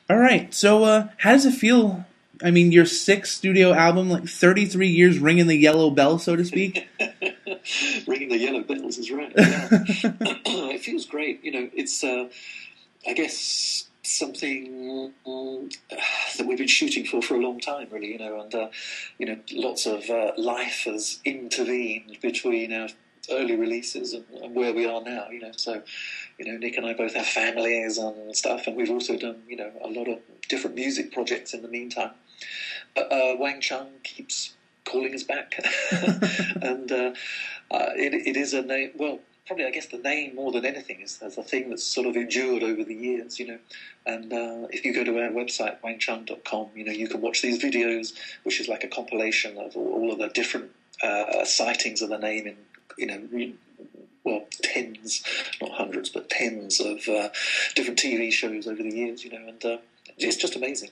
All right. So, how does it feel? I mean, your sixth studio album, like 33 years ringing the yellow bell, so to speak. Ringing the yellow bells is right. Yeah. It feels great. It's, I guess, something that we've been shooting for a long time, really, and lots of life has intervened between our early releases and where we are now, so, Nick and I both have families and stuff, and we've also done, a lot of different music projects in the meantime. But Wang Chung keeps calling us back, and it is a name, well, probably, I guess, the name more than anything is a thing that's sort of endured over the years, And if you go to our website, wangchung.com, you can watch these videos, which is like a compilation of all of the different sightings of the name in, tens, not hundreds, but tens of different TV shows over the years, and it's just amazing,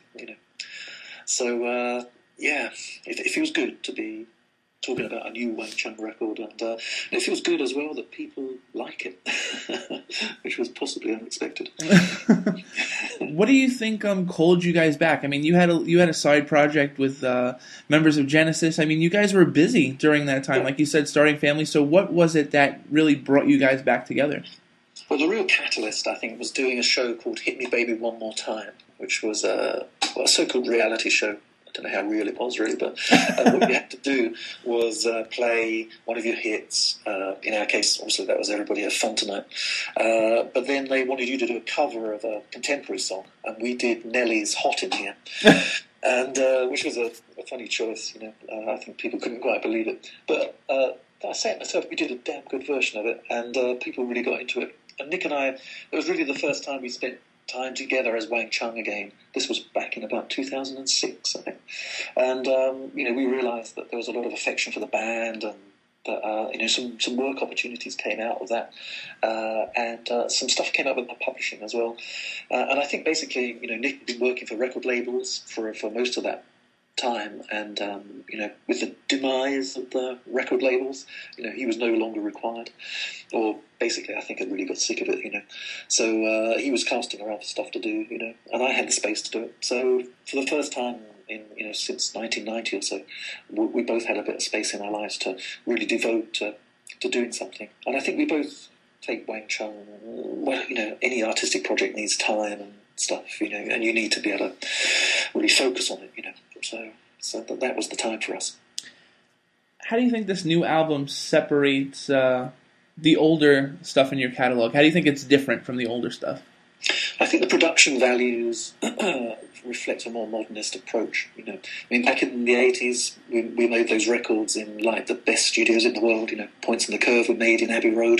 So, it feels good to be talking about a new Wang Chung record, and it feels good as well that people like it, which was possibly unexpected. What do you think called you guys back? I mean, you had a side project with members of Genesis. I mean, you guys were busy during that time, like you said, starting families. So what was it that really brought you guys back together? Well, the real catalyst, I think, was doing a show called Hit Me Baby One More Time, which was a so-called reality show. I don't know how real it was, really, but what you had to do was play one of your hits. In our case, obviously, that was Everybody Have Fun Tonight. But then they wanted you to do a cover of a contemporary song, and we did Nelly's Hot in Here, and which was a funny choice, I think people couldn't quite believe it. But I say it myself, we did a damn good version of it, and people really got into it. And Nick and I, it was really the first time we spent time together as Wang Chung again. This was back in about 2006, I think. And, we realised that there was a lot of affection for the band, and that, some work opportunities came out of that. And some stuff came out with the publishing as well. And I think basically, Nick had been working for record labels for most of that time, and with the demise of the record labels, he was no longer required, or basically I think I really got sick of it, so he was casting around for stuff to do, and I had the space to do it. So for the first time in since 1990 or so, we both had a bit of space in our lives to really devote to doing something. And I think we both take Wang Chung, well, any artistic project needs time and stuff, and you need to be able to really focus on it, So that was the time for us. How do you think this new album separates the older stuff in your catalog? How do you think it's different from the older stuff? I think the production values reflect a more modernist approach. I mean, back in the 80s, we made those records in like the best studios in the world. Points in the Curve were made in Abbey Road.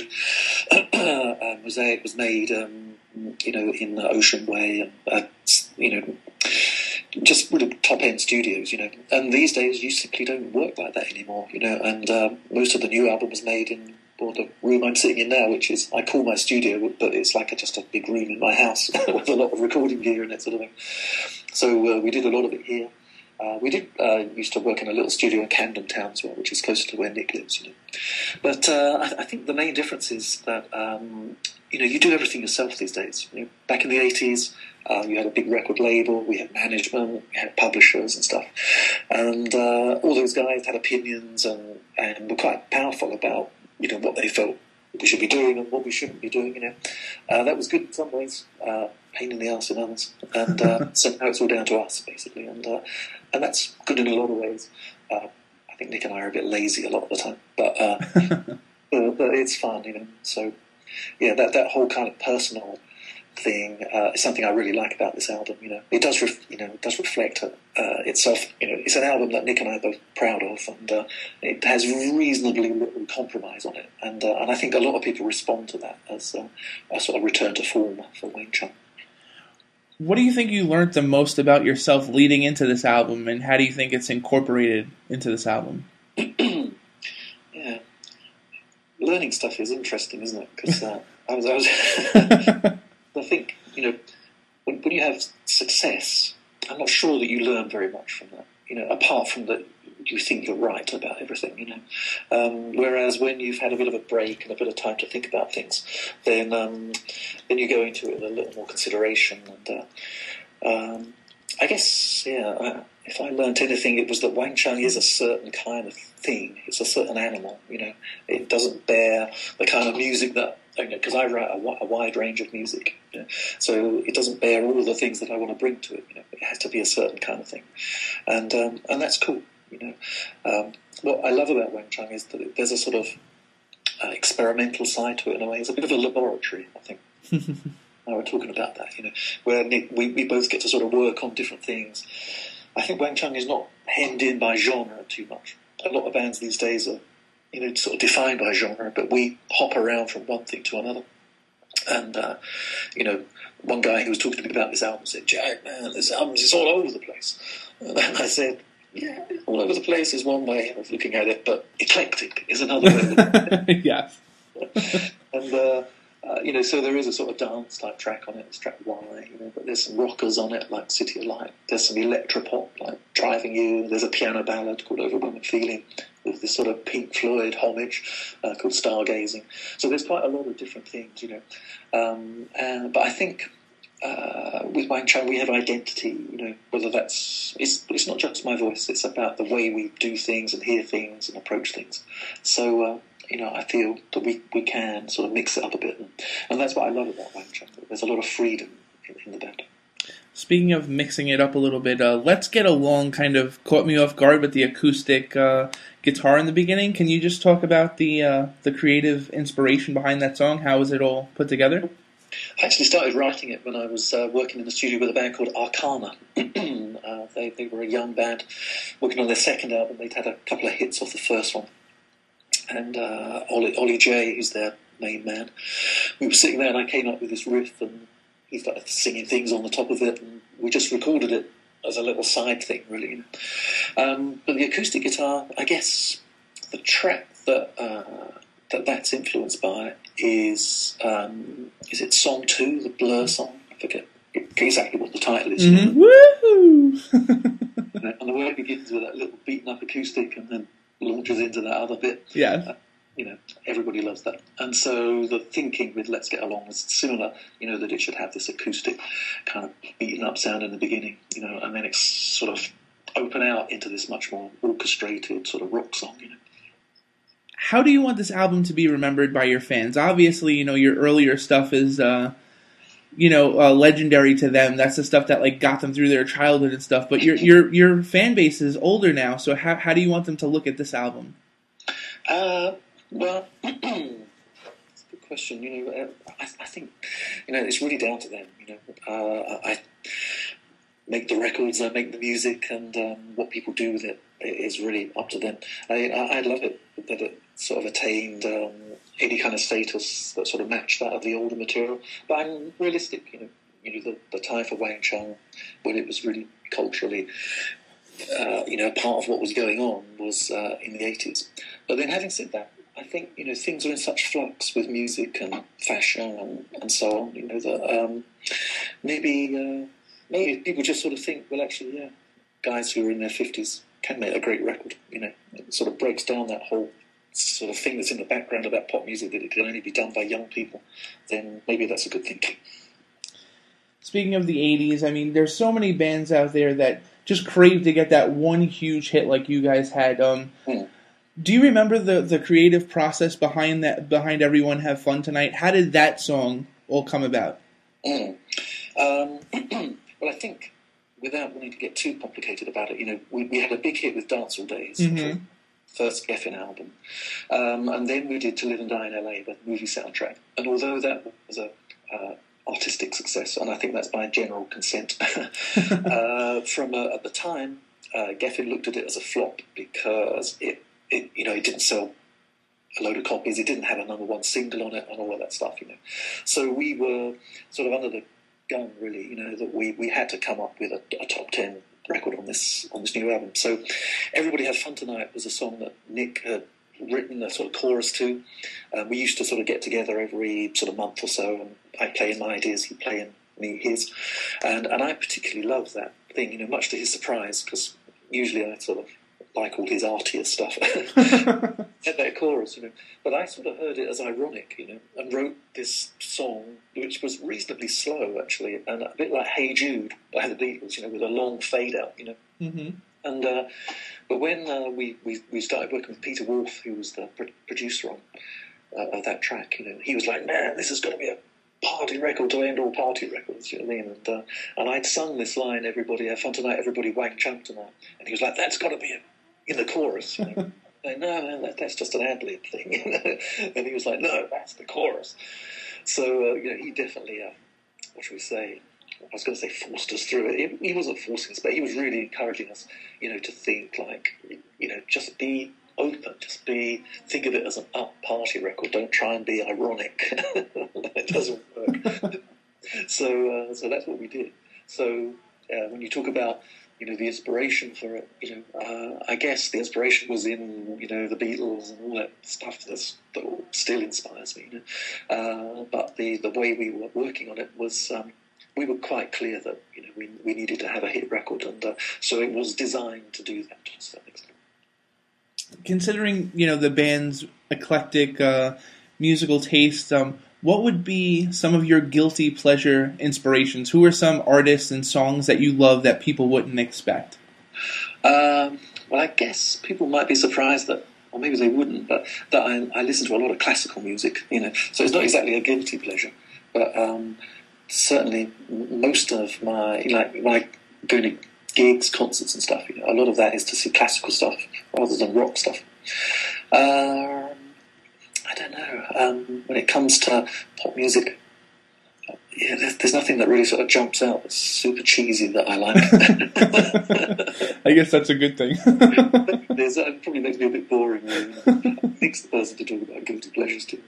Mosaic was made, in the Ocean Way, and just really top-end studios, And these days, you simply don't work like that anymore, And most of the new album was made in the room I'm sitting in now, which is, I call my studio, but it's like just a big room in my house with a lot of recording gear and that sort of thing. So we did a lot of it here. We did used to work in a little studio in Camden Town as well, which is closer to where Nick lives, But I think the main difference is that, you do everything yourself these days. Back in the 80s, you had a big record label, we had management, we had publishers and stuff. And all those guys had opinions and were quite powerful about, what they felt we should be doing and what we shouldn't be doing, That was good in some ways, pain in the arse in others. And so now it's all down to us, basically. And that's good in a lot of ways. I think Nick and I are a bit lazy a lot of the time. But it's fun, So, yeah, that whole kind of personal thing is something I really like about this album. It does, it does reflect itself. It's an album that Nick and I are both proud of, and it has reasonably little compromise on it. And I think a lot of people respond to that as a sort of return to form for Wang Chung. What do you think you learned the most about yourself leading into this album, and how do you think it's incorporated into this album? Yeah, learning stuff is interesting, isn't it? Because I think, when you have success, I'm not sure that you learn very much from that, apart from that you think you're right about everything, whereas when you've had a bit of a break and a bit of time to think about things, then you go into it with a little more consideration, I guess, if I learnt anything, it was that Wang Chung is a certain kind of thing. It's a certain animal, It doesn't bear the kind of music that, because I write a wide range of music, so it doesn't bear all the things that I want to bring to it. It has to be a certain kind of thing, and that's cool. What I love about Wang Chung is that there's a sort of experimental side to it in a way. It's a bit of a laboratory, I think. We're talking about that, where we both get to sort of work on different things. I think Wang Chung is not hemmed in by genre too much. A lot of bands these days are, sort of defined by genre, but we hop around from one thing to another. And, one guy who was talking to me about this album said, "Jack, man, this album is all over the place." And I said, "Yeah, all over the place is one way of looking at it, but eclectic is another way of looking at it." Yeah. And, so there is a sort of dance-type track on it, it's track Y, but there's some rockers on it, like City of Light. There's some electropop, like Driving You. There's a piano ballad called Overwhelming Feeling, with this sort of Pink Floyd homage called Stargazing. So there's quite a lot of different things, but I think with Wang Chung we have identity, whether it's not just my voice, it's about the way we do things and hear things and approach things. So, I feel that we can sort of mix it up a bit. And that's what I love about Wang Chung. There's a lot of freedom in the band. Speaking of mixing it up a little bit, Let's Get Along kind of caught me off guard with the acoustic guitar in the beginning. Can you just talk about the creative inspiration behind that song? How was it all put together? I actually started writing it when I was working in the studio with a band called Arcana. They were a young band working on their second album. They'd had a couple of hits off the first one. And Ollie J, who's their main man, we were sitting there and I came up with this riff and he started singing things on the top of it and we just recorded it as a little side thing, really. But the acoustic guitar, I guess the track that's influenced by is it Song 2, the Blur song? I forget exactly what the title is. Mm-hmm. Woo! And the way it begins with that little beaten up acoustic and then launches into that other bit. Yeah. Everybody loves that. And so the thinking with Let's Get Along was similar, that it should have this acoustic kind of beaten up sound in the beginning, and then it's sort of open out into this much more orchestrated sort of rock song, How do you want this album to be remembered by your fans? Obviously, your earlier stuff is, legendary to them. That's the stuff that got them through their childhood and stuff. But your fan base is older now, so how do you want them to look at this album? Well, that's a good question. I think it's really down to them. I make the records, I make the music, and what people do with it is really up to them. I love it that it sort of attained any kind of status that sort of matched that of the older material. But I'm realistic. The time for Wang Chung, when it was really culturally, part of what was going on was in the 80s. But then, having said that, I think things are in such flux with music and fashion and so on. That maybe people just sort of think, well, actually, guys who are in their 50s can make a great record. It sort of breaks down that whole sort of thing that's in the background about pop music, that it can only be done by young people. Then maybe that's a good thing. Speaking of the 80s, I mean, there's so many bands out there that just crave to get that one huge hit like you guys had. Do you remember the creative process behind Everyone Have Fun Tonight? How did that song all come about? Well, I think, without wanting to get too complicated about it, we had a big hit with Dance All Days, mm-hmm. first Geffen album. And then we did To Live and Die in LA, the movie soundtrack. And although that was a artistic success, and I think that's by general consent, at the time, Geffen looked at it as a flop because it didn't sell a load of copies. It didn't have a number one single on it and all of that stuff, So we were sort of under the gun, really, that we had to come up with a top 10 record on this new album. So Everybody Have Fun Tonight was a song that Nick had written a sort of chorus to. We used to sort of get together every sort of month or so, and I'd play in my ideas, he'd play in me his. And I particularly loved that thing, much to his surprise, because usually I sort of like all his artier stuff. Had that chorus, But I sort of heard it as ironic, and wrote this song, which was reasonably slow, actually, and a bit like Hey Jude by the Beatles, with a long fade out, Mm-hmm. And but when we started working with Peter Wolf, who was the producer of that track, he was like, "Man, this is going to be a party record to end all party records," you know what I mean? And I'd sung this line, "Everybody have fun tonight, everybody wang chump tonight," and he was like, "That's got to be in the chorus." Like, no, that's just an ad-lib thing. And he was like, "No, that's the chorus." So he definitely, what should we say? I was going to say forced us through it. He wasn't forcing us, but he was really encouraging us, to think like, just be open, think of it as an up party record. Don't try and be ironic. It doesn't work. So that's what we did. So when you talk about, the inspiration for it, I guess the inspiration was in, the Beatles and all that stuff that still inspires me. But the way we were working on it was, we were quite clear that, we needed to have a hit record, and so it was designed to do that to some extent. Considering, the band's eclectic musical taste, what would be some of your guilty pleasure inspirations? Who are some artists and songs that you love that people wouldn't expect? Well, I guess people might be surprised that, or maybe they wouldn't, but that I listen to a lot of classical music, so it's not exactly a guilty pleasure, but certainly most of my, when I go to gigs, concerts and stuff, a lot of that is to see classical stuff rather than rock stuff. I don't know. When it comes to pop music, there's nothing that really sort of jumps out that's super cheesy that I like. I guess that's a good thing. It probably makes me a bit boring. Thinks the person to talk about guilty pleasures too.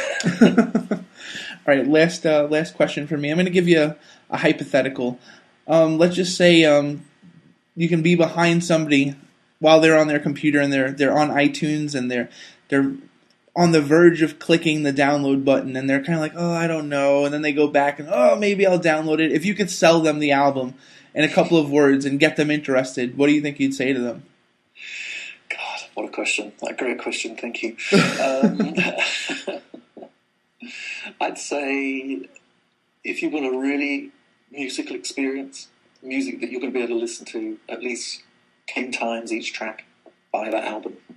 All right, last question for me. I'm going to give you a hypothetical. Let's just say you can be behind somebody while they're on their computer and they're on iTunes and they're on the verge of clicking the download button and they're kind of like, oh, I don't know, and then they go back and, oh, maybe I'll download it. If you could sell them the album in a couple of words and get them interested, what do you think you'd say to them? God, what a question. A great question, thank you. I'd say if you want a really musical experience, music that you're going to be able to listen to at least 10 times each track, buy that album.